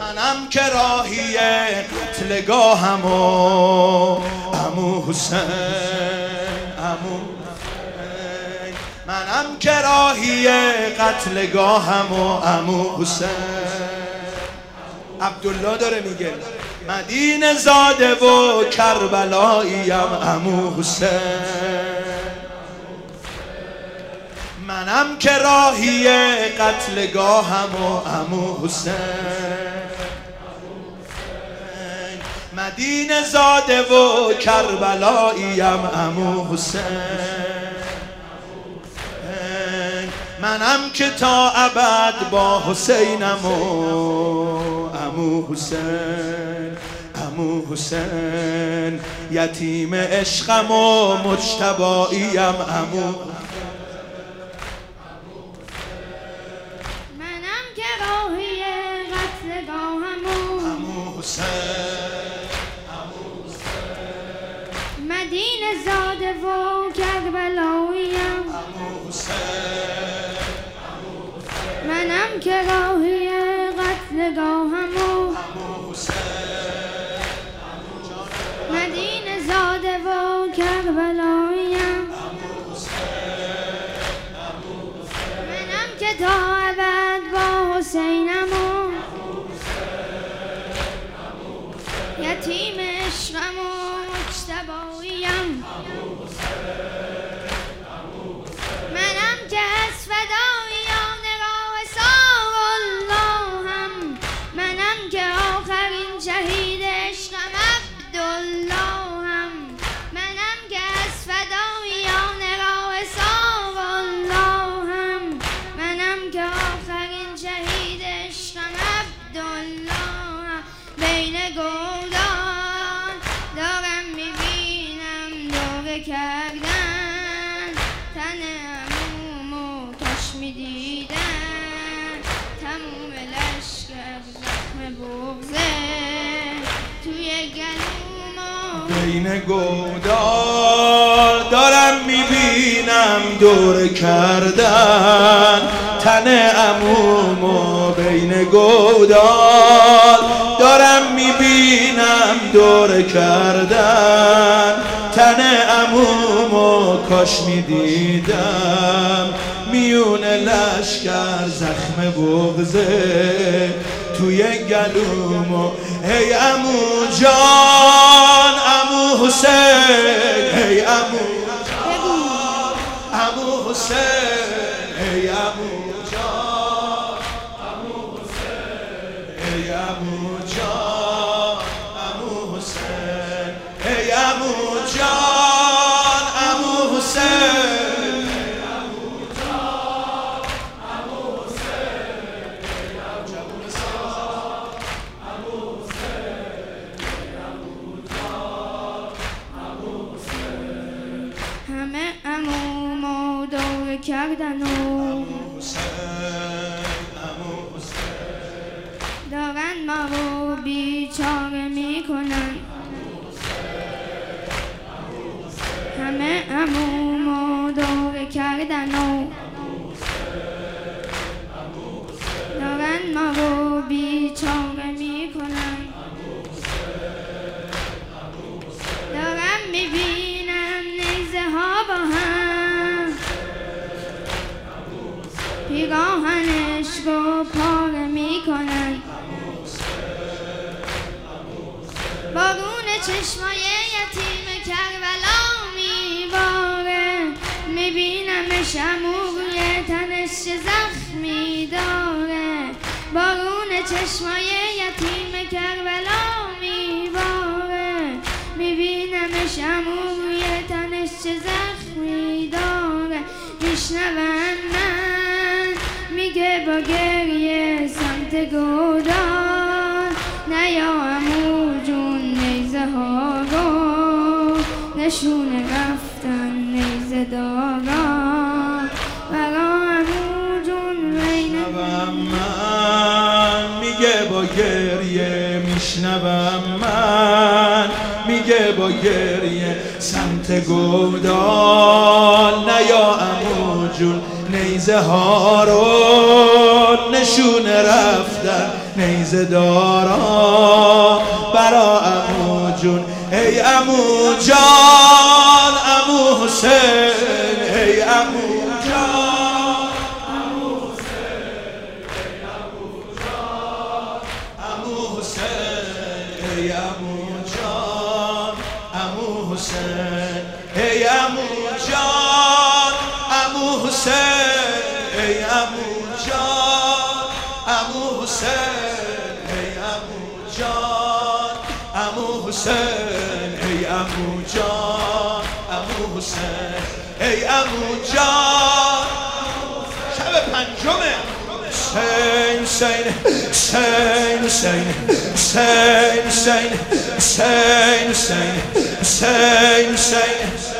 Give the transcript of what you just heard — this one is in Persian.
منم که راهی قتلگاهم و عمو حسین، عمو حسین. منم که راهی قتلگاهم و عمو حسین. عبدالله داره میگه مدینه زاده و کربلاییم عمو حسین. منم که راهی قتلگاهم و عمو حسین. مدینه زاده و کربلاییم عمو حسین. منم که تا ابد با حسینم و عمو حسین، عمو حسین. یتیم عشقم و مجتباییم عمو. منم که راهی قتلگاهم و عمو حسین، عمو حسین. مدینه زاده و کربلاییم عمو حسین. منم که راهی قتلگاهم و عمو حسین. مدینه زاده و کربلاییم منم که تا ابد با حسینم و یتیم عشقم و مجتباییم. منم که از فدایان راه سار اللهم. منم که آخرین شهید عشقم عبداللهم. منم که از فدایان راه سار اللهم. منم که آخرین شهید عشقم عبداللهم. بین گردان دارم میبینم دوره کردن تن عمومو کاش میدیدن. تموم لشکر زخم بغضه توی گلومو. بین گودال دارم میبینم دور کردن تن عمومو. بین گودال دارم میبینم دور کردن تن عمومو. کاش میدیدم میون لشکر زخم بغضه توی گلومو. هی عمو جان، عمو حسین، هی عمو جان، عمو حسین، هی عمو جان، عمو حسین، هی عمو جان، عمو حسین، هی عمو جان، عمو حسین. همه عمومو دور کردن و عمو حسین، عمو حسین. دارن ما رو بیچاره میکنن. همه عمومو دور کردن و دارن ما رو بیچاره میکنن. دارم میبینم نیزه ها با هم پیراهنش رو پاره میکنن. بارون چشمای یتیم کربلا میباره. میبینمش عمو روی تنش زخمی داره. بارون چشمای یتیم کربلا میباره. میبینمش عمو روی تنش زخمی داره. میشنوم من میگه با گریه سمت گودال نیا عمو جون نیزه ها رو نشونه رفتن نیزه دارا برا عمو جون میشنوم من میگه با گریه. میشنوم من میگه با گریه سمت گودال نیا عمو جون نیزه ها رو نشونه رفتن نیزه دارا برا عمو جون. ای عمو جان عمو حسین، ای عمو جان عمو حسین، ای عمو جان عمو حسین، ای عمو جان عمو حسین، ای عمو جان عمو حسین، ای عمو جان عمو حسین، ای عمو جان عمو حسین، ای عمو جان عمو حسین، ای عمو جان. شب پنجمه. حسین حسین حسین حسین حسین حسین حسین حسین حسین حسین